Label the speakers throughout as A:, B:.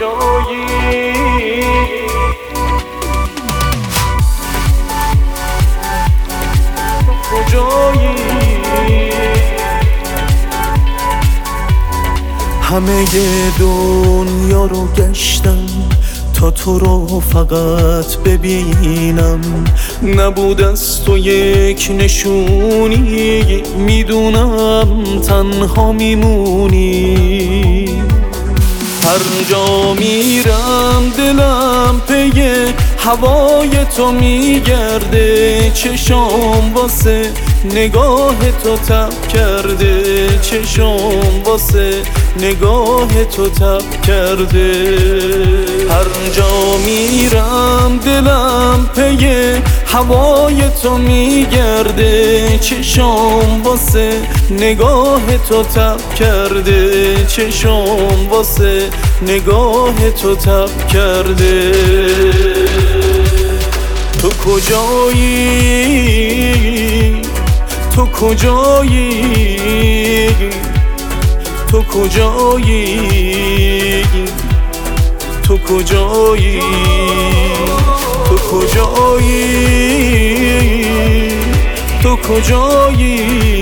A: کجایی؟ همه دنیا رو گشتم تا تو رو فقط ببینم، نبود از تو یک نشونی، میدونم تنها میمونی. هر جا میرم دلم پی هوای تو میگرده، چشام واسه نگاه تو تب کرده، چشام واسه نگاه تو تب کرده. هر جا میرم دلم پی هوای تو میگرده، چشام واسه نگاه تو تب کرده، چشام واسه نگاه تو تب کرده. تو کجایی؟ تو کجایی؟ تو کجایی؟ تو کجایی؟ تو کجایی؟ تو کجایی؟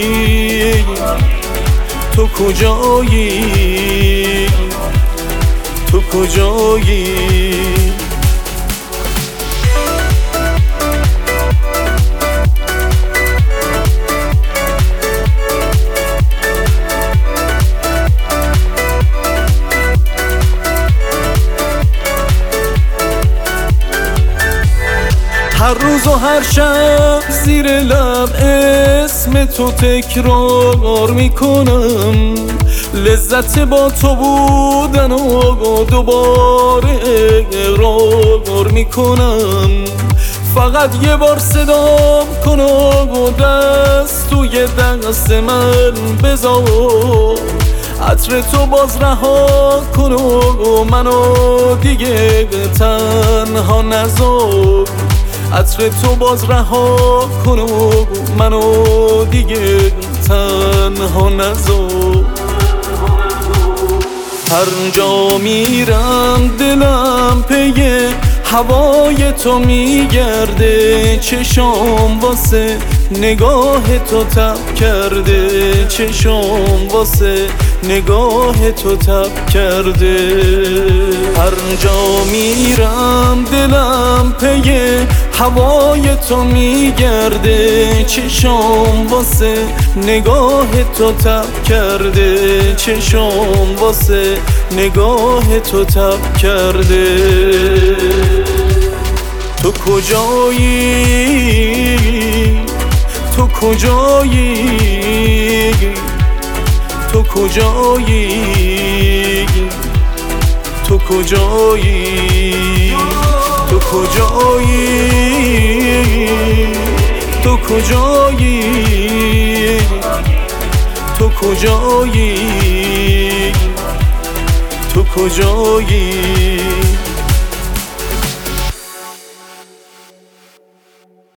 A: تو کجایی؟ تو کجایی؟ هر روز و هر شب زیر لب اسم تو تکرار میکنم، لذت با تو بودن و دوباره اقرار میکنم. فقط یه بار صدام کن و دست توی دست من بذار، عطر تو باز رها کن و منو دیگه تنها نذار، عطر تو باز رها کن و منو دیگه تنها نذار. هر جا میرم دلم پی هوای تو میگرده، چشام واسه نگاه تو تب کرده، چشام واسه نگاه تو تب کرده. هر جا میرم دلم پی هوای تو میگرده، چشام واسه نگاه تو تب کرده، چشام واسه نگاه تو تب کرده. تو کجایی؟ تو کجایی؟ تو کجایی؟ تو کجایی؟ تو کجایی؟ تو کجایی؟ تو کجایی؟ تو کجایی؟